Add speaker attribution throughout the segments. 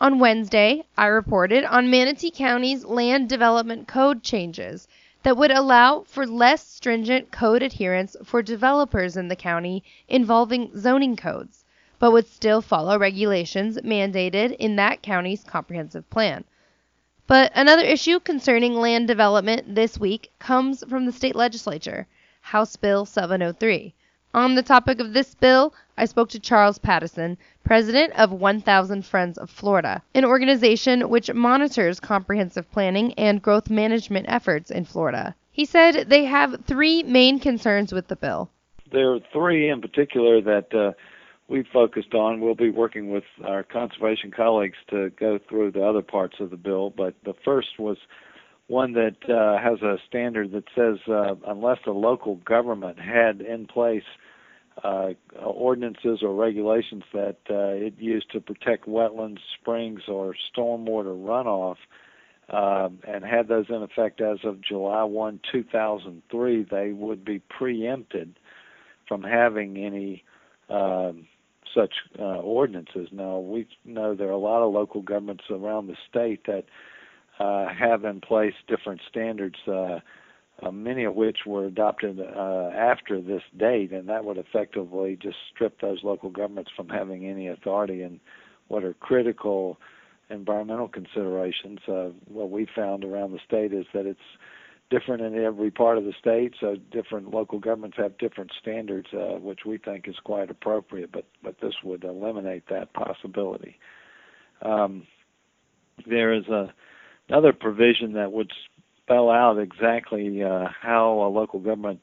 Speaker 1: On Wednesday, I reported on Manatee County's land development code changes that would allow for less stringent code adherence for developers in the county involving zoning codes, but would still follow regulations mandated in that county's comprehensive plan. But another issue concerning land development this week comes from the state legislature, House Bill 703. On the topic of this bill, I spoke to Charles Pattison, president of 1000 Friends of Florida, an organization which monitors comprehensive planning and growth management efforts in Florida. He said they have three main concerns with the bill.
Speaker 2: There are three in particular that we've focused on. We'll be working with our conservation colleagues to go through the other parts of the bill, but the first was one that has a standard that says unless a local government had in place ordinances or regulations that it used to protect wetlands, springs, or stormwater runoff, and had those in effect as of July 1, 2003, they would be preempted from having any such ordinances. Now, we know there are a lot of local governments around the state that have in place different standards, many of which were adopted after this date, and that would effectively just strip those local governments from having any authority in what are critical environmental considerations. What we found around the state is that it's different in every part of the state, so different local governments have different standards, which we think is quite appropriate, but this would eliminate that possibility. There is another provision that would spell out exactly how a local government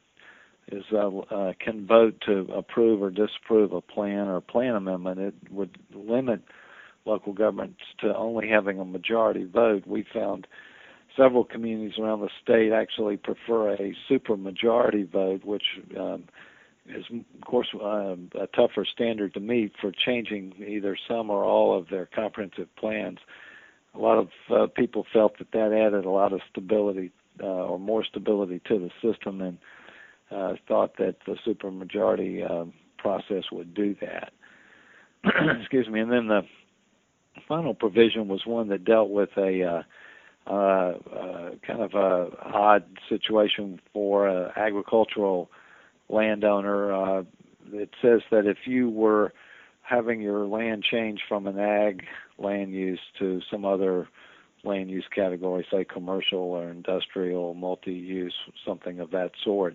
Speaker 2: can vote to approve or disapprove a plan or a plan amendment. It would limit local governments to only having a majority vote. We found several communities around the state actually prefer a supermajority vote, which is, of course, a tougher standard to meet for changing either some or all of their comprehensive plans. A lot of people felt that added a lot of stability or more stability to the system, and thought that the supermajority process would do that. Excuse me. And then the final provision was one that dealt with a kind of a odd situation for an agricultural landowner. It says that if you were having your land change from an ag land use to some other land use category, say commercial or industrial, multi-use, something of that sort,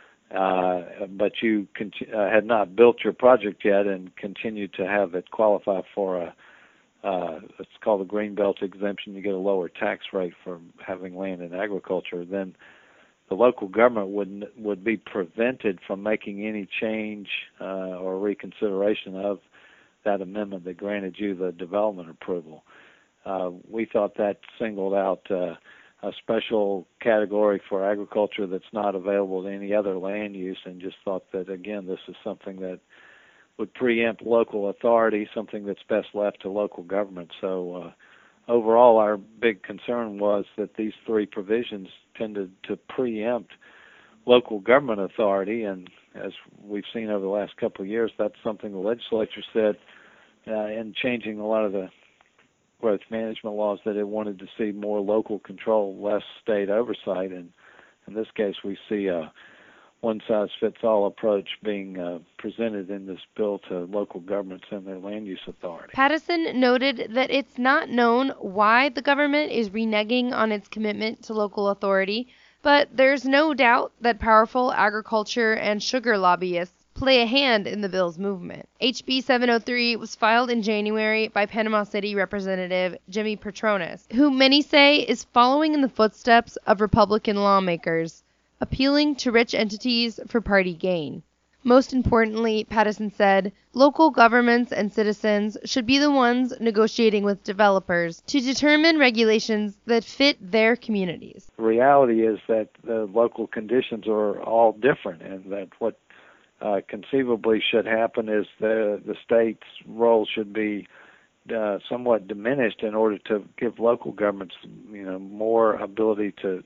Speaker 2: but you had not built your project yet and continued to have it qualify for it's called the Greenbelt exemption. You get a lower tax rate for having land in agriculture. Then the local government would be prevented from making any change or reconsideration of that amendment that granted you the development approval. We thought that singled out a special category for agriculture that's not available to any other land use, and just thought that, again, this is something that would preempt local authority, something that's best left to local government. So overall, our big concern was that these three provisions tended to preempt local government authority, and as we've seen over the last couple of years, that's something the legislature said in changing a lot of the growth management laws, that it wanted to see more local control, less state oversight, and in this case we see a one-size-fits-all approach being presented in this bill to local governments and their land use authority.
Speaker 1: Pattison noted that it's not known why the government is reneging on its commitment to local authority, but there's no doubt that powerful agriculture and sugar lobbyists play a hand in the bill's movement. HB 703 was filed in January by Panama City Representative Jimmy Patronis, who many say is following in the footsteps of Republican lawmakers, appealing to rich entities for party gain. Most importantly, Pattison said, local governments and citizens should be the ones negotiating with developers to determine regulations that fit their communities.
Speaker 2: The reality is that the local conditions are all different, and that what conceivably should happen is the state's role should be somewhat diminished in order to give local governments, more ability to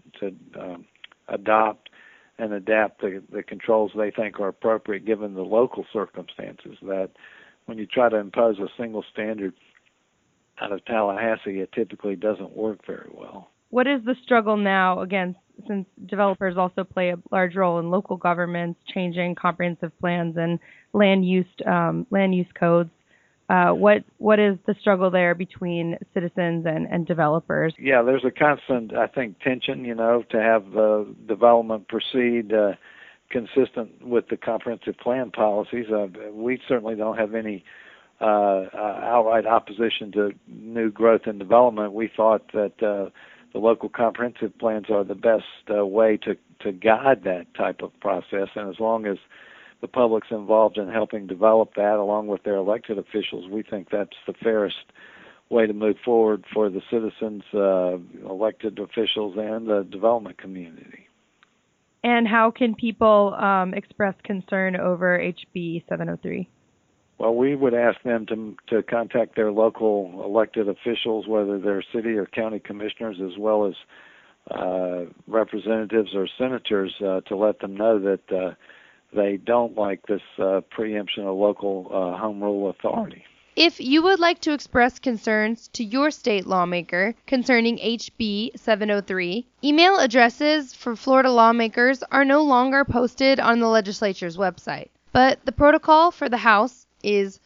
Speaker 2: adopt and adapt the controls they think are appropriate given the local circumstances. That when you try to impose a single standard out of Tallahassee, it typically doesn't work very well.
Speaker 1: What is the struggle now, again, since developers also play a large role in local governments changing comprehensive plans and land use codes? What is the struggle there between citizens and developers?
Speaker 2: Yeah, there's a constant, I think, tension, to have development proceed consistent with the comprehensive plan policies. We certainly don't have any outright opposition to new growth and development. We thought that the local comprehensive plans are the best way to guide that type of process, and as long as the public's involved in helping develop that along with their elected officials, we think that's the fairest way to move forward for the citizens, elected officials, and the development community.
Speaker 1: And how can people express concern over HB 703?
Speaker 2: Well, we would ask them to contact their local elected officials, whether they're city or county commissioners, as well as representatives or senators, to let them know that they don't like this preemption of local home rule authority.
Speaker 1: If you would like to express concerns to your state lawmaker concerning HB 703, email addresses for Florida lawmakers are no longer posted on the legislature's website. But the protocol for the House is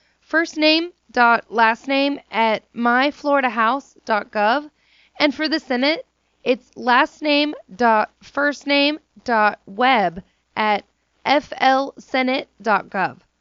Speaker 1: firstname.lastname@myfloridahouse.gov, and for the Senate, it's lastname.firstname.web@flsenate.gov.